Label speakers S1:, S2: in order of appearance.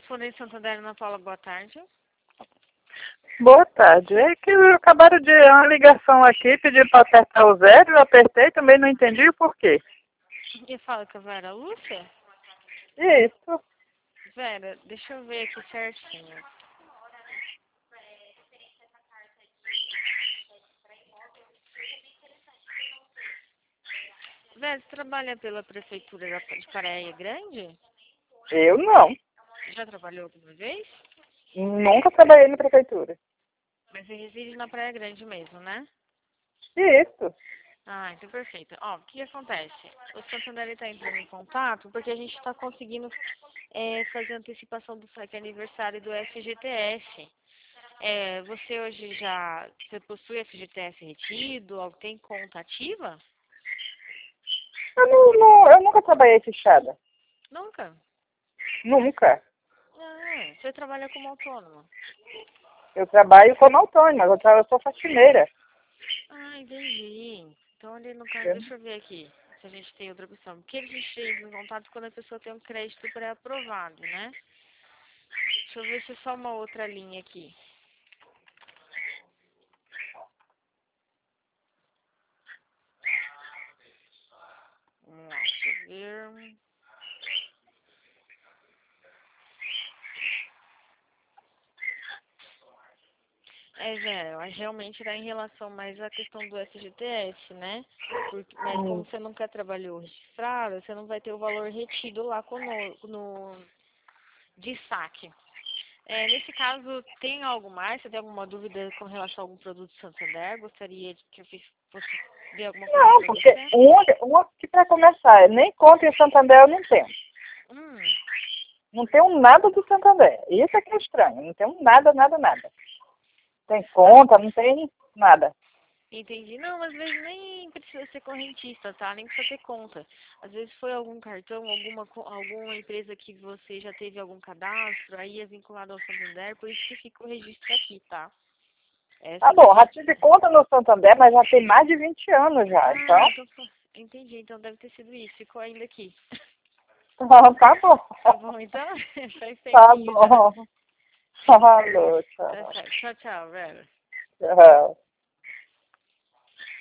S1: Correspondente Santander, Ana Paula, boa tarde.
S2: Boa tarde. É que acabaram de uma ligação aqui, pedindo para apertar o zero, eu apertei, também não entendi o porquê.
S1: E fala com a Vera Lúcia?
S2: Isso.
S1: Vera, deixa eu ver aqui certinho. Vera, você trabalha pela Prefeitura de Praia Grande?
S2: Eu não.
S1: Já trabalhou alguma vez?
S2: Nunca trabalhei na prefeitura.
S1: Mas você reside na Praia Grande mesmo, né?
S2: Isso.
S1: Ah, então perfeito. Ó, o que acontece? O Santander está entrando em contato porque a gente está conseguindo fazer antecipação do saque aniversário do FGTS. Você hoje você possui FGTS retido? Ou tem conta ativa?
S2: Eu nunca trabalhei fechada.
S1: Nunca?
S2: Nunca.
S1: Ah, você trabalha como autônomo.
S2: Eu trabalho como autônoma, eu sou faxineira.
S1: Ah, entendi. Então ali no caso, deixa eu ver aqui se a gente tem outra opção. Porque a gente entra em contato quando a pessoa tem um crédito pré-aprovado, né? Deixa eu ver se é só uma outra linha aqui. Vamos lá, deixa eu ver. Vera, realmente era em relação mais à questão do FGTS, né? Mas como você nunca trabalhou registrado, você não vai ter o valor retido lá no de saque. Nesse caso, tem algo mais? Você tem alguma dúvida com relação a algum produto Santander? Gostaria que eu fosse ver alguma coisa
S2: Não,
S1: para
S2: porque
S1: você?
S2: uma que para começar, nem conta em Santander eu não tenho.
S1: Hum,
S2: Não tenho nada do Santander. Isso é que é estranho. Não tenho nada, nada, nada. Tem conta, não tem nada.
S1: entendi. Não, às vezes nem precisa ser correntista, tá? Nem precisa ter conta. Às vezes foi algum cartão, alguma empresa que você já teve algum cadastro, aí é vinculado ao Santander, por isso que fica o registro aqui, tá?
S2: Tá bom, já tive conta no Santander, mas já tem mais de 20 anos já. Então,
S1: Entendi. Então deve ter sido isso. Ficou ainda aqui.
S2: tá bom.
S1: Tá bom, então? Faz
S2: Tá
S1: tempinho já.
S2: bom. Falou,
S1: Tá
S2: tchau.
S1: certo. Tchau, tchau, Vera.
S2: Tchau.